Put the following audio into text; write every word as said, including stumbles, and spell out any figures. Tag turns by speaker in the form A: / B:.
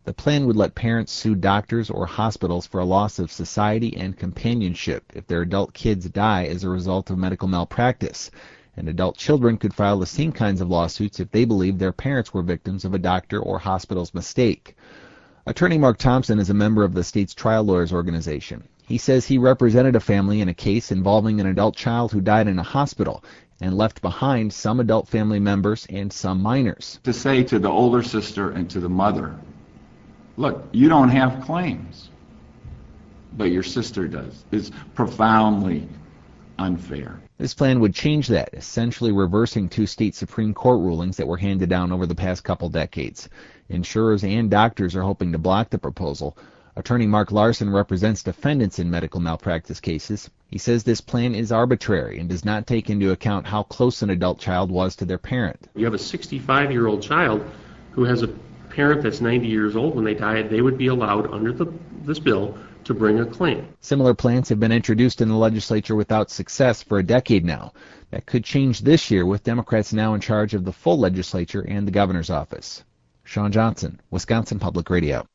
A: The plan would let parents sue doctors or hospitals for a loss of society and companionship if their adult kids die as a result of medical malpractice. And adult children could file the same kinds of lawsuits if they believe their parents were victims of a doctor or hospital's mistake. Attorney Mark Thompson is a member of the state's trial lawyers organization. He says he represented a family in a case involving an adult child who died in a hospital and left behind some adult family members and some minors.
B: To say to the older sister and to the mother, look, you don't have claims, but your sister does, is profoundly unfair.
A: This plan would change that, essentially reversing two state Supreme Court rulings that were handed down over the past couple decades. Insurers and doctors are hoping to block the proposal. Attorney Mark Larson represents defendants in medical malpractice cases. He says this plan is arbitrary and does not take into account how close an adult child was to their parent.
C: You have a sixty-five-year-old child who has a parent that's ninety years old. When they die, they would be allowed under the, this bill to bring a claim.
A: Similar plans have been introduced in the legislature without success for a decade now. That could change this year with Democrats now in charge of the full legislature and the governor's office. Sean Johnson, Wisconsin Public Radio.